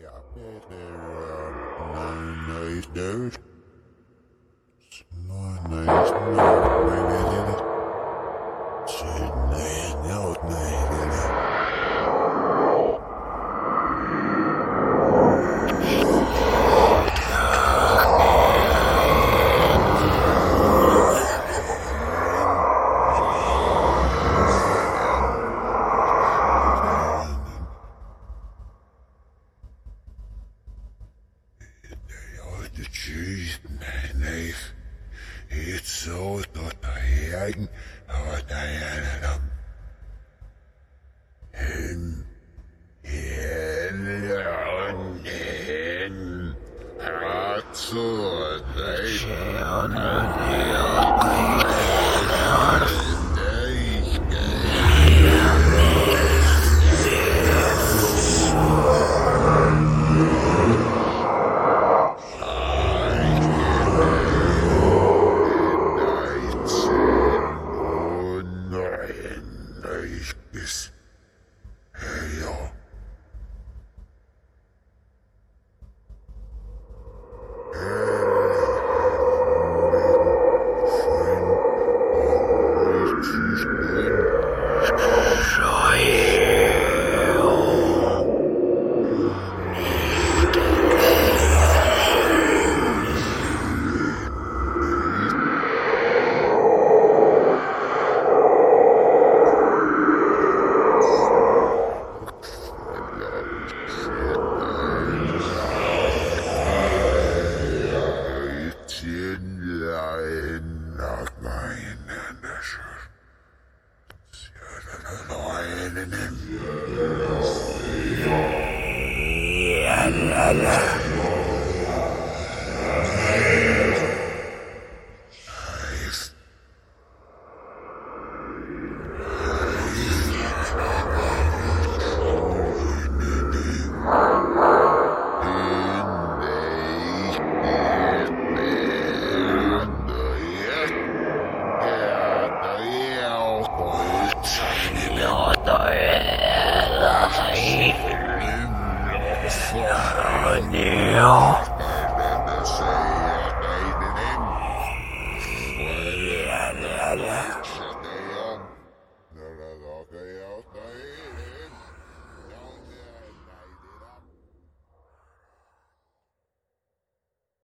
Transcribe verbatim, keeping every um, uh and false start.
Nice dude. Nice, nice, nice. Nice, nice, nice. De cheese, nee, het zo tot hij had hij dan. En en en had zo is heel. La la Neil. Yeah, yeah, yeah.